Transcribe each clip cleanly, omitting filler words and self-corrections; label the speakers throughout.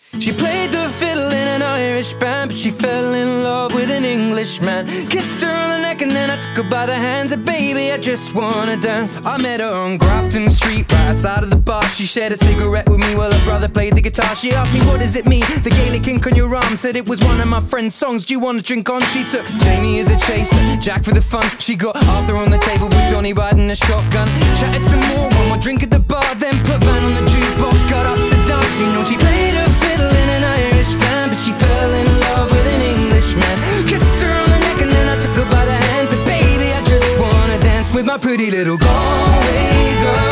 Speaker 1: She played the fiddle in an Irish band, but she fell in love with an Englishman. Kissed her on the neck and then I took her by the hands. And baby, I just wanna dance. I met her on Grafton Street, right outside of the bar. She shared a cigarette with me while her brother played the guitar. She asked me, what does it mean? The Gaelic ink on your arm. Said it was one of my friend's songs. Do you want to drink on? She took Jamie as a chaser, Jack for the fun. She got Arthur on the table with Johnny riding a shotgun. Chatted some more, one more drink at the bar, then put Van on the jukebox. Got up to dance, you know she played her fiddle in an Irish band, but she fell in love with an Englishman. Kissed her on the neck and then I took her by the hands. And baby, I just wanna dance with my pretty little Galway girl.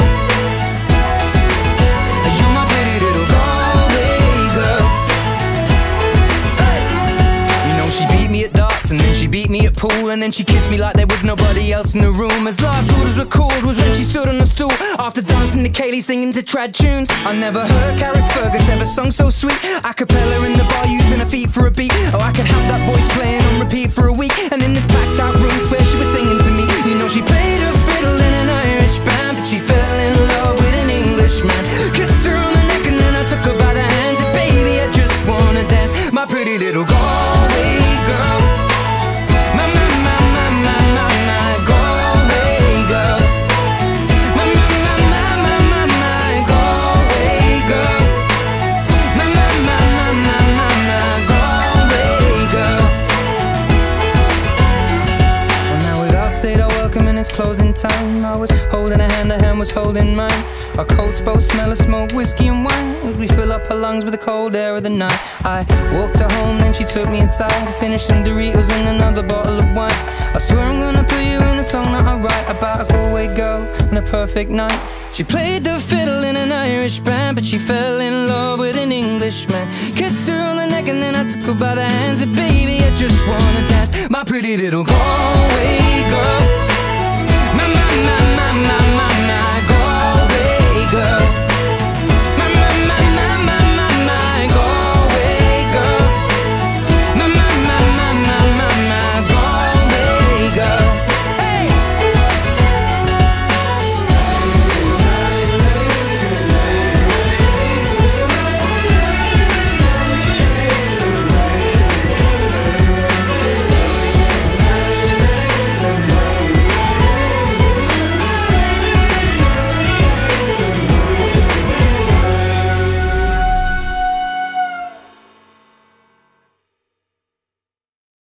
Speaker 1: You're my pretty little Galway girl. Hey. You know she beat me at darts and then she beat me at pool, and then she kissed me like there was nobody else in the room. As last orders were called was when she stood on the stool, after dancing to Kaylee singing to trad tunes. I never heard Carrick Fergus ever sung so sweet. A cappella in the bar using her feet for a beat. Oh, I could have that voice playing on repeat for a week. And in this packed out room where she was singing to me. You know she played her fiddle in an Irish band, but she fell in love with an Englishman. Kissed her on the neck and then I took her by the hands. And baby, I just wanna dance, my pretty little Galway girl. My Galway girl. My Galway girl. My Galway girl. Well, now we'd all said our welcome and it's closing time. I was holding her hand was holding mine. Our coats both smell of smoke, whiskey and wine, as we fill up her lungs with the cold air of the night. I walked her home, then she took me inside, finished some Doritos and another bottle of wine. I swear I'm gonna put you in a song that I write about a Galway girl and a perfect night. She played the fiddle in an Irish band, but she fell in love with an Englishman. Kissed her on the neck and then I took her by the hands. And baby, I just wanna dance, my pretty little Galway girl. My